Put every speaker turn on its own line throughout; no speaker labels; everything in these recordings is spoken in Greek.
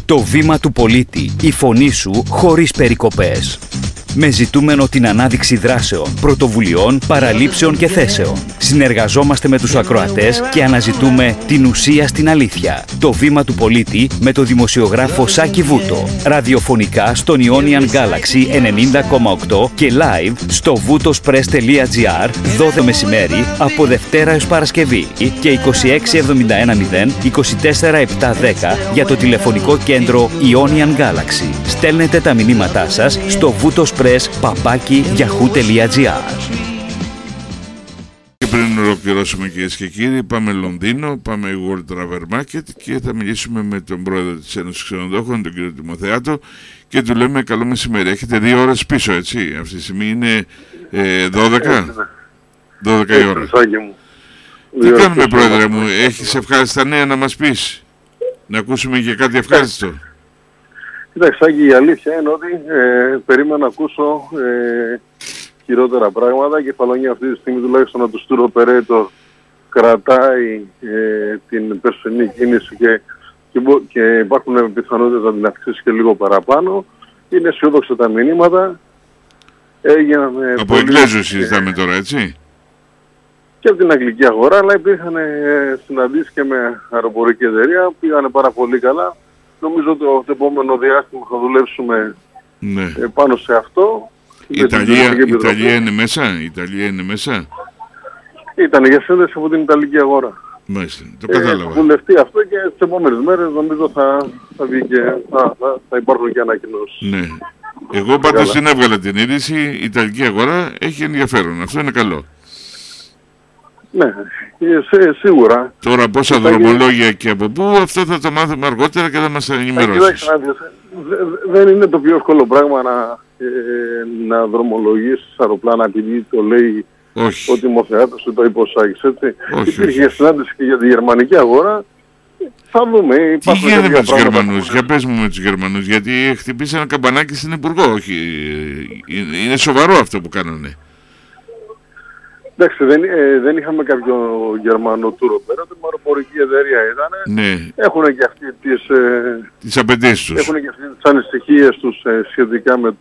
Το βήμα του πολίτη, η φωνή σου χωρίς περικοπές. Με ζητούμενο την ανάδειξη δράσεων, πρωτοβουλειών, παραλήψεων και θέσεων. Συνεργαζόμαστε με τους ακροατές και αναζητούμε την ουσία στην αλήθεια. Το βήμα του πολίτη με το δημοσιογράφο Σάκη Βούτο. Ραδιοφωνικά στον Ionian Galaxy 90,8 και live στο voutospress.gr 12 μεσημέρι από Δευτέρα έως Παρασκευή και 26710 24710 για το τηλεφωνικό κέντρο Ionian Galaxy. Στέλνετε τα μηνύματά σας στο voutospress@yahoo.gr.
Και πριν ολοκληρώσουμε, κυρίες και κύριοι, πάμε Λονδίνο, πάμε World Travel Market και θα μιλήσουμε με τον πρόεδρο της Ένωσης Ξενοδόχων, τον κύριο Τιμοθεάτο, και του λέμε καλό μεσημέρι. Έχετε 2 ώρες πίσω, έτσι? Αυτή τη στιγμή είναι 12 η ώρα. Τι κάνουμε, πρόεδρε μου? Έχεις ευχάριστα νέα να μας πεις? Να ακούσουμε και κάτι ευχάριστο.
Κοιτάξτε, Σάκη, η αλήθεια είναι ότι περίμενα να ακούσω χειρότερα πράγματα. Η κεφαλονιά αυτή τη στιγμή τουλάχιστον από το tour operator κρατάει την περσινή κίνηση και υπάρχουν πιθανότητες να την αυξήσει και λίγο παραπάνω. Είναι αισιόδοξα τα μηνύματα.
Από Εγγλέζους συζητάμε τώρα, έτσι?
Και από την αγγλική αγορά, αλλά υπήρχαν συναντήσεις και με αεροπορική εταιρεία, πήγανε πάρα πολύ καλά. Νομίζω ότι το επόμενο διάστημα θα δουλέψουμε πάνω σε αυτό.
Η Ιταλία είναι μέσα? Η Ιταλία είναι μέσα?
Ήταν για σύνδεση από την Ιταλική αγορά.
Μάλιστα, το κατάλαβα.
Θα βουλευτεί αυτό και στις επόμενες μέρες νομίζω θα υπάρχουν και ανακοινώσεις.
Ναι. Εγώ πάντως την έβγαλα την είδηση, η Ιταλική αγορά έχει ενδιαφέρον. Αυτό είναι καλό.
Ναι, σίγουρα.
Τώρα πόσα δρομολόγια και από πού, αυτό θα το μάθουμε αργότερα και θα μας ενημερώσεις.
Δεν είναι το πιο εύκολο πράγμα να δρομολογήσεις αεροπλάνα επειδή το λέει ο Τιμοθεάτος ή το είπε ο Σάκης, έτσι. Υπήρχε συνάντηση και για τη γερμανική αγορά. Θα δούμε.
Τι γίνεται με τους Γερμανούς? Για πες μου με τους Γερμανούς, γιατί χτυπήσανε ένα καμπανάκι στην Υπουργό. Όχι, είναι σοβαρό αυτό που κάνανε.
Εντάξει, δεν είχαμε κάποιο Γερμανό tour operator, την αεροπορική εταιρεία ήταν.
Ναι.
Έχουν και αυτοί
τις απαιτήσεις τους.
Έχουν και αυτοί τις ανησυχίες τους σχετικά με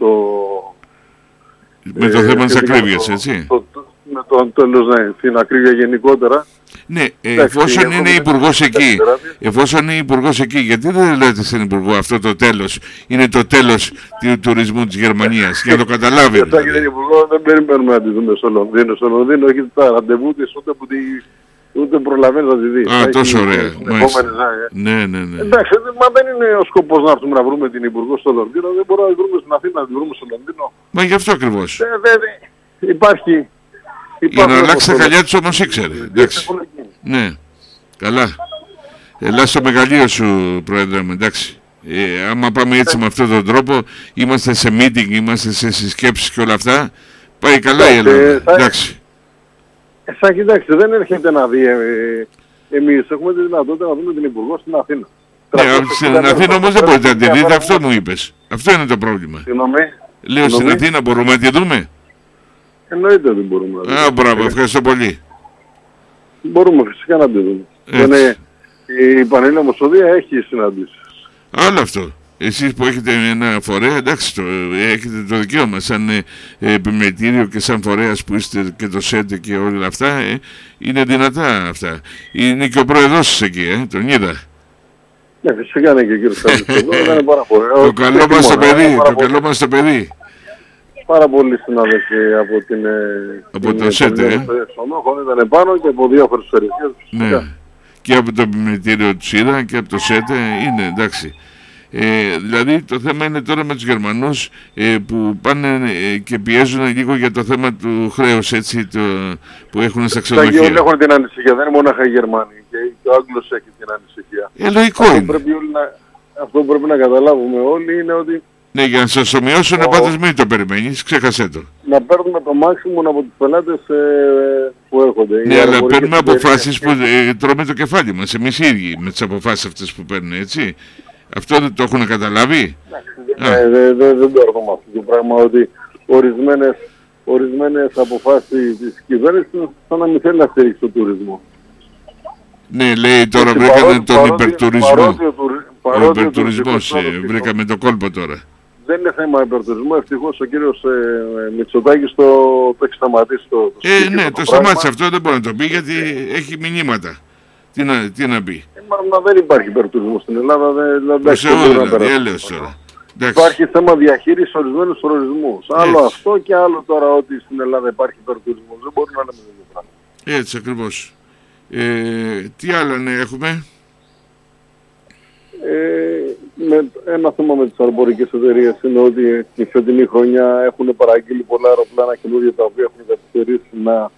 το θέμα της ακρίβειας, έτσι.
Με το τέλος, ναι, την ακρίβεια γενικότερα.
Ναι, εφόσον είναι υπουργός εκεί, γιατί δεν λέτε στην Υπουργό αυτό το τέλος είναι το τέλος του τουρισμού της Γερμανίας, για να το καταλάβει?
Γιατί την Υπουργό δεν περιμένουμε να τη δούμε στο Λονδίνο. Στο Λονδίνο έχει τα ραντεβού της ούτε προλαβαίνει να τη δει.
Α, τόσο ωραία. Ναι.
Εντάξει, μα δεν είναι ο σκοπός να έρθουμε να βρούμε την Υπουργό στο Λονδίνο. Δεν μπορούμε να τη βρούμε στην Αθήνα, να τη βρούμε στο Λονδίνο.
Μα γι' αυτό ακριβώς.
Υπάρχει.
Για να αλλάξει τα χαλιά τους όμως ήξερε. Εντάξει. Ναι, καλά. Ελά στο μεγαλείο σου, πρόεδρε μου, εντάξει. Άμα πάμε έτσι με αυτόν τον τρόπο, είμαστε σε meeting, είμαστε σε συσκέψεις και όλα αυτά, πάει καλά η Ελλάδα. Εντάξει.
Κοιτάξτε, δεν έρχεται να δει. Εμείς έχουμε τη δυνατότητα να δούμε την Υπουργό στην Αθήνα.
Στην Αθήνα όμως δεν μπορείτε να τη δείτε, αυτό μου είπες. Αυτό είναι το πρόβλημα. Λέω στην Αθήνα μπορούμε να τη δούμε.
Εννοείται ότι μπορούμε να δούμε.
Μπράβο, ευχαριστώ πολύ.
Μπορούμε φυσικά να τη δούμε. Η Πανελλήνια Ομοσπονδία έχει συναντήσεις.
Άλλο αυτό. Εσείς που έχετε ένα φορέα, εντάξει, έχετε το δικαίωμα σαν επιμελητήριο και σαν φορέας που είστε και το ΣΕΝΤΕ και όλα αυτά, είναι δυνατά αυτά. Είναι και ο πρόεδρος σας εκεί, τον είδα.
Ναι, φυσικά είναι και ο κύριος Σάκης εδώ, ήταν πάρα πολύ.
Το καλό μας το παιδί,
Πάρα πολλοί συνάδελφοι από
το ΣΕΝΤΕ.
Ήταν πάνω και από διάφορες περιοχές.
Ναι, και από το επιμελητήριο του ΣΥΡΑ και από το ΣΕΝΤΕ είναι, εντάξει. Δηλαδή το θέμα είναι τώρα με τους Γερμανούς που πάνε και πιέζουν λίγο για το θέμα του χρέους, έτσι, που έχουν στα ξενοδοχεία.
Όλοι έχουν την ανησυχία, δεν είναι μόνο οι Γερμανοί, και ο Άγγλος έχει την ανησυχία.
Λογικό είναι.
Αυτό που πρέπει να καταλάβουμε όλοι είναι ότι...
Ναι, για να σας το μειώσουν, πάντως μην το περιμένεις, ξέχασέ το.
Να παίρνουμε το maximum από τους πελάτες που έρχονται.
Ναι, αλλά παίρνουμε αποφάσεις που τρώμε το κεφάλι μας, εμείς οι ίδιοι, με τις αποφάσεις αυτές που παίρνουν, έτσι. Αυτό δεν το έχουν καταλάβει?
Δεν το έρχομαι αυτό το πράγμα, ότι ορισμένες αποφάσεις της κυβέρνησης σαν να μην θέλει να στηρίξει τον τουρισμό.
Ναι, λέει τώρα που έκανε τον υπερτουρισμό. Ο υπερτουρισμός, βρήκαμε το κόλπο τώρα.
Δεν είναι θέμα υπερτουρισμού. Ευτυχώς ο κύριος Μητσοτάκης το έχει σταματήσει το
ναι, το σταμάτησε αυτό, δεν μπορεί να το πει γιατί έχει μηνύματα. Τι να πει.
Μα δεν υπάρχει υπερτουρισμό στην Ελλάδα.
Έλεος τώρα.
Υπάρχει θέμα διαχείρισης ορισμένους προορισμούς. Άλλο αυτό και άλλο τώρα ότι στην Ελλάδα υπάρχει υπερτουρισμός. Δεν μπορεί να λέμε δύο πράγματα.
Έτσι ακριβώς. Τι άλλα έχουμε.
Ένα θέμα με τις αεροπορικές εταιρείες είναι ότι τη φετινή χρονιά έχουν παραγγείλει πολλά αεροπλάνα καινούργια τα οποία έχουν καθυστερήσει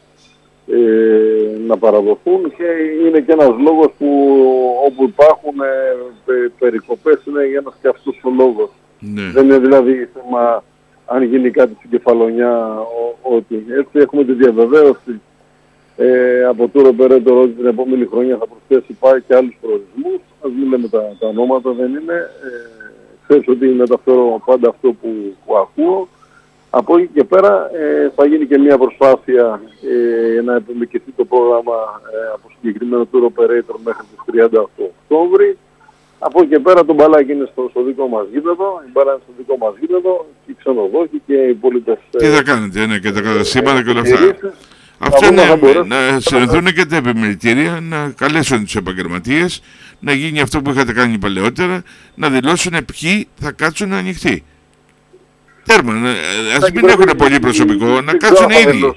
να παραδοθούν και είναι και ένας λόγος που όπου υπάρχουν περικοπές είναι ένας και αυτός ο λόγος.
Ναι.
Δεν είναι δηλαδή θέμα αν γίνει κάτι στην Κεφαλονιά ότι έτσι έχουμε τη διαβεβαίωση από τώρα περαιτέρω ότι την επόμενη χρονιά θα προσθέσει πάει και άλλους προορισμούς. Ας μην λέμε τα ονόματα, δεν είναι. Ξέρεις ότι μεταφέρω πάντα αυτό που ακούω. Από εκεί και πέρα θα γίνει και μια προσπάθεια να επιμηκηθεί το πρόγραμμα από συγκεκριμένο tour operator μέχρι τις 38 Οκτώβρη. Από εκεί και πέρα το μπαλάκι είναι στο δικό μας γήπεδο, η μπάλα είναι στο δικό μας γήπεδο, οι ξενοδόχοι και οι πολίτες.
Τι θα κάνετε, και τα καταστήματα και όλα αυτά. Αυτό είναι να συνεχθούν και τα επιμελητήρια, να καλέσουν τους επαγγελματίες, να γίνει αυτό που είχατε κάνει παλαιότερα, να δηλώσουν ποιοι θα κάτσουν ανοιχτοί. Τέρμα, ας μην έχουν πολύ προσωπικό, να κάτσουν οι ίδιοι.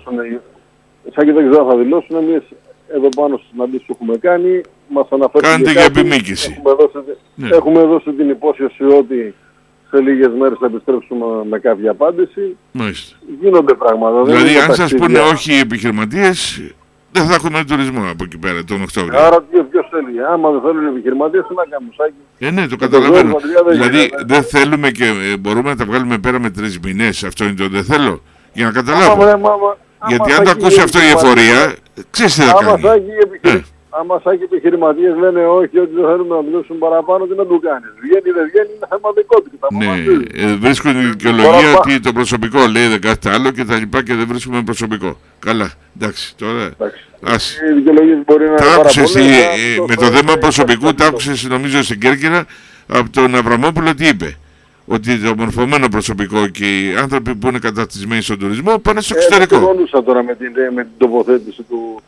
Σαν και δεν ξέρω θα δηλώσουν, εμείς εδώ πάνω στις συναντήσεις που έχουμε κάνει, μας αναφέρουν.
Κάντε για επιμήκυση.
Έχουμε δώσει την υπόσχεση ότι σε λίγες μέρες θα επιστρέψουμε με κάποια απάντηση.
Μάλιστα.
Γίνονται πράγματα.
Δηλαδή, αν σας πούνε όχι οι επιχειρηματίες, δεν θα έχουμε τουρισμό από εκεί πέρα τον Οκτώβριο.
Άρα ποιος θέλει. Άμα δεν θέλουν οι επιχειρηματίες, τι να κάνουν, Σάκη.
Ναι, το καταλαβαίνω. Δηλαδή, δεν θέλουμε και μπορούμε να τα βγάλουμε πέρα με 3 μηνές. Αυτό είναι το δεν θέλω. Για να καταλάβω. Γιατί αν το ακούσει αυτό η εφορία, ξέρεις τι θα κάνει.
Άμα σαν και οι επιχειρηματίες λένε όχι, ότι δεν θέλουμε να δουλέψουν παραπάνω, τι να του κάνεις. Βγαίνει, δεν βγαίνει, είναι θέμα δικό του.
Ναι, βρίσκουν δικαιολογία ότι το προσωπικό λέει δεν κάτι άλλο και τα λοιπά και δεν βρίσκουμε προσωπικό. Καλά, εντάξει, τώρα.
Οι δικαιολογίες μπορεί να είναι πάρα πολλές.
Με το θέμα προσωπικού τα άκουσες νομίζω στην Κέρκυρα από τον Αβραμόπουλο τι είπε. Ότι το μορφωμένο προσωπικό και οι άνθρωποι που είναι καταρτισμένοι στον τουρισμό πάνε στο εξωτερικό.
Εγώ συμφωνούσα τώρα με την τοποθέτηση του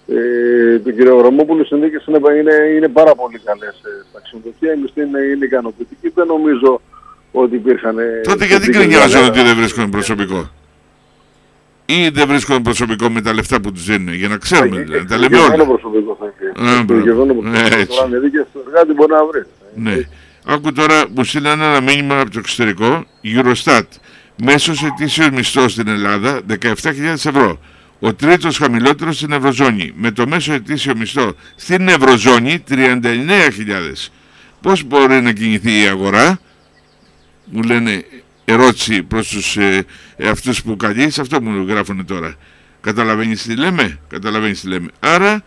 κ. Αβραμόπουλου. Οι συνθήκες είναι πάρα πολύ καλές στα ξενοδοχεία. Η μισθή είναι ικανοποιητική. Δεν νομίζω ότι υπήρχαν.
Τότε γιατί κρινιάζουν ότι δεν βρίσκουν προσωπικό. Ή δεν βρίσκουν προσωπικό με τα λεφτά που τους δίνουν. Για να ξέρουμε δηλαδή. Τα λέμε όλα.
Προσωπικό θα έχει. Τώρα με δίκες του εργάτη μπορεί να βρει.
Ναι. Άκου τώρα, μου στείλανε ένα μήνυμα από το εξωτερικό, Eurostat. Μέσος ετήσιος μισθός στην Ελλάδα 17.000 ευρώ. Ο τρίτος χαμηλότερος στην Ευρωζώνη. Με το μέσο ετήσιο μισθό στην Ευρωζώνη 39.000. Πώς μπορεί να κινηθεί η αγορά, μου λένε ερώτηση προς τους αυτούς που καλείς, αυτό μου γράφουν τώρα. Καταλαβαίνεις τι λέμε, Άρα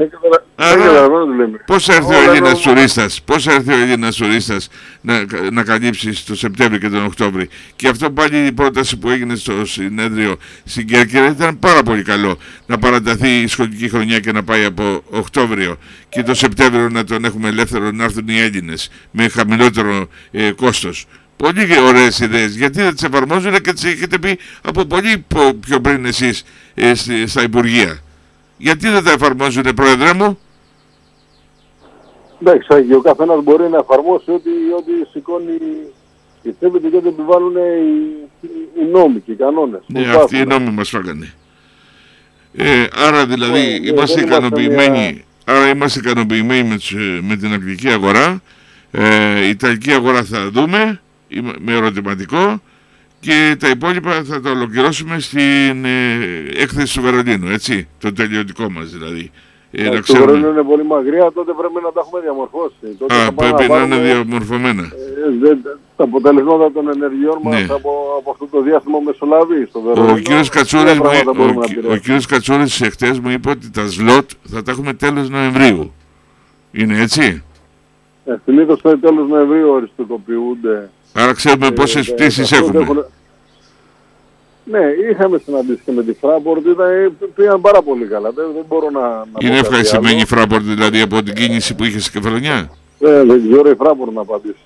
πώς θα έρθει ο Έλληνας τουρίστας, να καλύψει το Σεπτέμβριο και τον Οκτώβριο. Και αυτό πάλι η πρόταση που έγινε στο συνέδριο στην Κέρκυρα ήταν πάρα πολύ καλό. Να παραταθεί η σχολική χρονιά και να πάει από Οκτώβριο και το Σεπτέμβριο να τον έχουμε ελεύθερο να έρθουν οι Έλληνες με χαμηλότερο κόστος. Πολύ ωραίες ιδέες. Γιατί δεν τις εφαρμόζουν και τις έχετε πει από πολύ πιο πριν εσείς στα Υπουργεία. Γιατί δεν τα εφαρμόζουν, Πρόεδρε μου?
Εντάξει, ο καθένας μπορεί να εφαρμόσει ό,τι σηκώνει πιστεύετε και ό,τι επιβάλλουν οι νόμοι και οι κανόνες.
Ναι, αυτοί οι νόμοι μας φάγανε. Άρα δηλαδή είμαστε ικανοποιημένοι. Άρα είμαστε ικανοποιημένοι με την αγγλική αγορά. Η ιταλική αγορά θα δούμε με ερωτηματικό. Και τα υπόλοιπα θα τα ολοκληρώσουμε στην έκθεση του Βερολίνου, έτσι, το τελειωτικό μας δηλαδή.
Το Βερολίνο είναι πολύ μακριά, τότε πρέπει να τα έχουμε διαμορφώσει.
Πρέπει να είναι διαμορφωμένα.
Τα αποτελέσματα των ενεργειών μας από αυτό το διάστημα μεσολαβεί στο Βερολίνο.
Ο κύριος Κατσούρης εχθές μου είπε ότι τα σλότ θα τα έχουμε τέλος Νοεμβρίου. Είναι έτσι?
Συνήθως τέλος Νοεμβρίου οριστικοποιούνται.
Άρα ξέρουμε πόσες πτήσεις έχουμε.
Ναι, είχαμε συναντήσει και με τη Fraport, πήγαν πάρα πολύ καλά. Δεν μπορώ να
είναι ευχαριστημένη η Fraport δηλαδή από την κίνηση που είχε στην Κεφαλονιά?
Δεν ξέρω η Φράμπορ να απαντήσει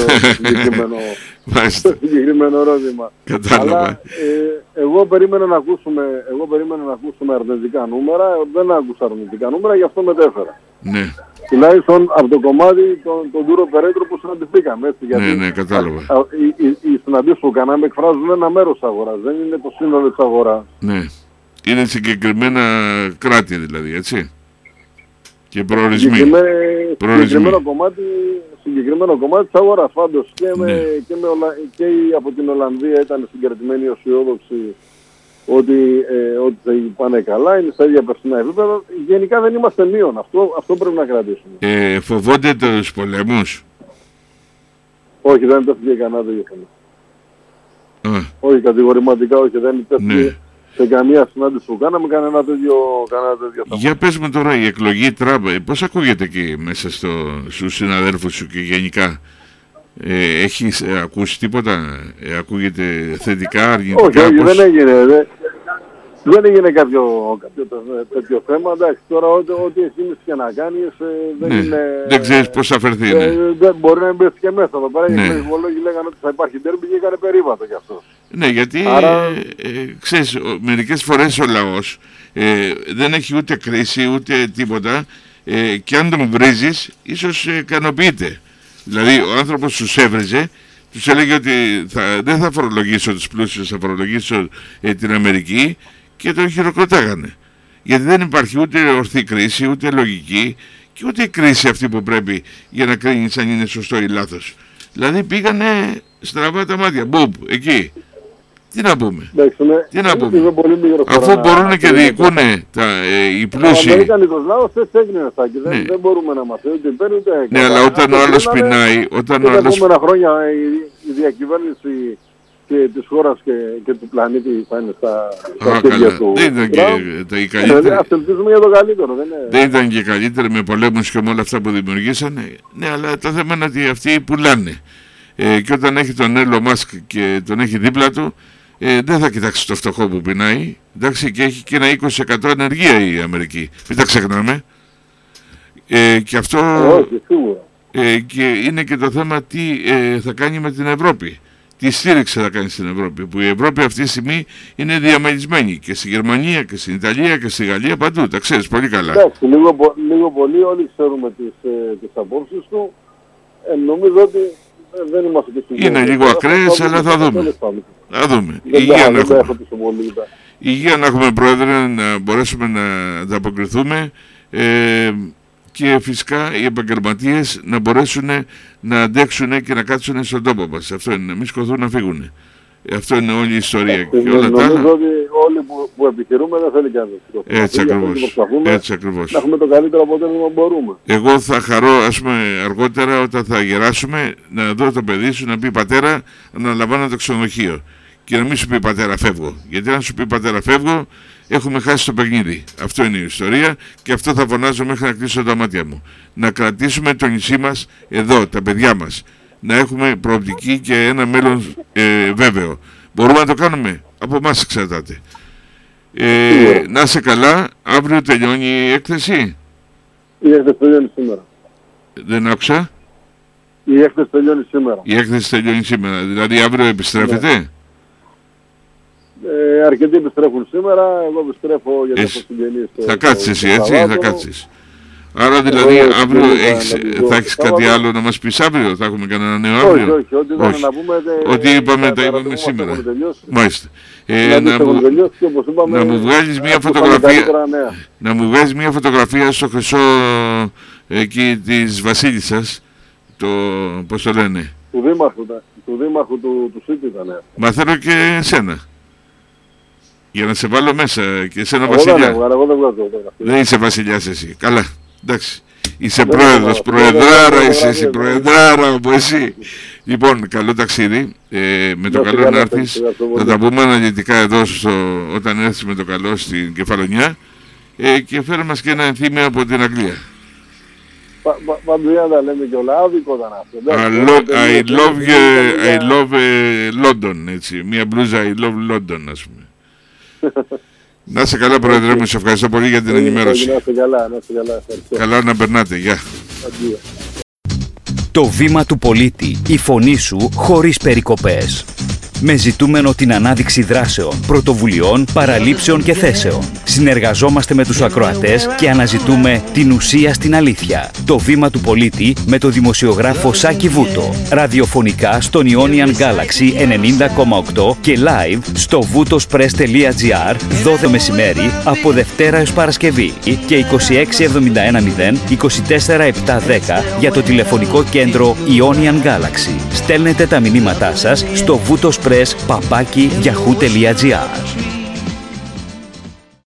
στο συγκεκριμένο ερώτημα.
Κατάλαβα.
Εγώ περίμενα να ακούσουμε αρνητικά νούμερα, δεν άκουσα αρνητικά νούμερα, γι' αυτό μετέφερα.
Ναι.
Τουλάχιστον από το κομμάτι τον Ντούρο Περέτρο που συναντηθήκαμε. Έτσι, γιατί
ναι, κατάλαβα.
Οι συναντήσεις που κάναμε εκφράζουν ένα μέρος της αγοράς, δεν είναι το σύνολο της αγοράς.
Ναι. Είναι συγκεκριμένα κράτη δηλαδή, έτσι. Και προορισμοί.
Συγκεκριμένο κομμάτι της αγοράς. Πάντως και από την Ολλανδία ήταν συγκρατημένοι αισιόδοξοι ότι θα πάνε καλά, είναι στα ίδια περσινά επίπεδα. Γενικά δεν είμαστε μείον. Αυτό πρέπει να κρατήσουμε.
Φοβόνται τους πολέμους?
Όχι, δεν τέθηκε κανένα τέτοιο θέμα. Όχι, κατηγορηματικά όχι, δεν τέθηκε σε καμία συνάντηση που κάναμε κανένα τέτοιο θέμα.
Για πες μου τώρα, η εκλογή Τραμπ, πώς ακούγεται εκεί μέσα στους συναδέλφους σου και γενικά? Έχεις ακούσει τίποτα? Ακούγεται θετικά, αρνητικά?
Όχι, δεν έγινε. Δεν έγινε κάποιο τέτοιο θέμα. Εντάξει, τώρα ό,τι εσύ και να κάνεις
δεν ξέρεις πώς θα φερθεί.
Μπορεί να μπει και μέσα εδώ πέρα. Οι πληθυσμολόγοι λέγανε ότι θα υπάρχει ντέρμπι και έκανε περίπατο γι' αυτό.
Ναι, γιατί ξέρεις, μερικές φορές ο λαός δεν έχει ούτε κρίση ούτε τίποτα και αν τον βρίζεις ίσως ικανοποιείται. Δηλαδή ο άνθρωπος τους έβριζε, τους έλεγε ότι δεν θα φορολογήσω τους πλούσιους, θα φορολογήσω την Αμερική και τον χειροκροτάγανε. Γιατί δεν υπάρχει ούτε ορθή κρίση, ούτε λογική και ούτε η κρίση αυτή που πρέπει για να κρίνεις αν είναι σωστό ή λάθος. Δηλαδή πήγανε στραβά τα μάτια, μπουμ, εκεί. Τι να πούμε, αφού μπορούν και διοικούν οι πλούσιοι.
Ο Αμερικανικός λαός έτσι έγινε, δεν μπορούμε να μας ούτε παίρνει ούτε έκανε.
Ναι, αλλά όταν ο άλλος πεινάει,
τα επόμενα χρόνια η διακυβέρνηση και της χώρας και του πλανήτη θα είναι στα χέρια του.
Δεν ήταν και η καλύτερη.
Ας ελπίζουμε για το καλύτερο.
Δεν ήταν και καλύτερη με πολέμους και με όλα αυτά που δημιουργήσανε. Ναι, αλλά το θέμα είναι ότι αυτοί πουλάνε. Και όταν έχει τον Elon Musk και τον έχει δίπλα του, δεν θα κοιτάξει το φτωχό που πεινάει. Εντάξει, και έχει και ένα 20% ανεργία η Αμερική. Μην τα ξεχνάμε. Και αυτό και είναι και το θέμα τι θα κάνει με την Ευρώπη. Τι στήριξη θα κάνει στην Ευρώπη. Που η Ευρώπη αυτή τη στιγμή είναι διαμελισμένη και στη Γερμανία και στην Ιταλία και στη Γαλλία παντού. Τα ξέρεις πολύ καλά.
Εντάξει, λίγο πολύ όλοι ξέρουμε τις απόψεις του. Νομίζω ότι δεν είμαστε και στην
είναι λίγο ακραίες, αλλά θα δούμε. Θα δούμε. Υγεία να έχουμε, Πρόεδρε, να μπορέσουμε να ανταποκριθούμε και φυσικά οι επαγγελματίες να μπορέσουν να αντέξουν και να κάτσουν στον τόπο μας. Αυτό είναι, να μην σκοθούν να φύγουν. Αυτό είναι όλη η ιστορία. Και όλα τα άλλα.
Νομίζω ότι όλοι που επιχειρούμε δεν θέλει κανείς.
Έτσι ακριβώς.
Να έχουμε το καλύτερο αποτέλεσμα που μπορούμε.
Εγώ θα χαρώ, ας πούμε, αργότερα όταν θα γεράσουμε, να δω το παιδί σου να πει πατέρα, αναλαμβάνω το ξενοδοχείο. Και να μην σου πει πατέρα φεύγω. Γιατί αν σου πει πατέρα φεύγω, έχουμε χάσει το παιχνίδι. Αυτό είναι η ιστορία και αυτό θα φωνάζω μέχρι να κλείσω τα μάτια μου. Να κρατήσουμε το νησί μας εδώ, τα παιδιά μας. Να έχουμε προοπτική και ένα μέλλον βέβαιο. Μπορούμε να το κάνουμε. Από εμάς εξαρτάται. Να είσαι καλά. Αύριο τελειώνει η έκθεση.
Η έκθεση τελειώνει σήμερα.
Δεν άκουσα.
Η έκθεση τελειώνει σήμερα.
Η έκθεση τελειώνει σήμερα. Δηλαδή αύριο επιστρέφετε.
Ναι. Αρκετοί επιστρέφουν σήμερα. Εγώ επιστρέφω γιατί έχω συγγενείς.
Θα κάτσεις εσύ, έτσι. Θα κάτσεις. Άρα δηλαδή αύριο θα έχεις κάτι άλλο να μας πεις αύριο, θα έχουμε κανένα νέο αύριο?
Όχι, ό,τι είπαμε να πούμε.
Ό,τι είπαμε τα είπαμε σήμερα. Μάλιστα. Να μου βγάλεις μια φωτογραφία. Να μου βγάλεις μια φωτογραφία στο χρυσό εκεί της Βασίλισσας. Πώς το λένε?
Του δήμαρχου του Σίτη ήταν.
Μα θέλω και εσένα. Για να σε βάλω μέσα και εσένα βασιλιά. Δεν είσαι βασιλιάς εσύ. Καλά. Εντάξει. Είσαι πρόεδρος, προεδράρα είσαι εσύ, προεδράρα από εσύ. Λοιπόν, καλό ταξίδι. Με το καλό να έρθεις. Θα τα πούμε αναλυτικά εδώ όταν έρθεις με το καλό στην Κεφαλονιά. Και φέρε μας και ένα ενθύμιο από την Αγγλία.
Παντού τα λέμε και όλα, άδικο ήταν αυτό.
I love London, έτσι. Μια μπλούζα I love London, ας πούμε. Να είσαι καλά, Πρόεδρε μου, σε ευχαριστώ πολύ για την ενημέρωση.
Να είσαι καλά,
καλά να περνάτε, γεια.
Το βήμα του πολίτη. Η φωνή σου χωρίς περικοπές. Με ζητούμενο την ανάδειξη δράσεων, πρωτοβουλειών, παραλήψεων και θέσεων. Συνεργαζόμαστε με τους ακροατές και αναζητούμε την ουσία στην αλήθεια. Το βήμα του πολίτη με το δημοσιογράφο Σάκη Βούτο. Ραδιοφωνικά στον Ionian Galaxy 90,8 και live στο voutospress.gr 12 μεσημέρι από Δευτέρα έως Παρασκευή και 26710 24710 για το τηλεφωνικό κέντρο Ionian Galaxy. Στέλνετε τα μηνύματά σας στο voutospress@yahoo.gr.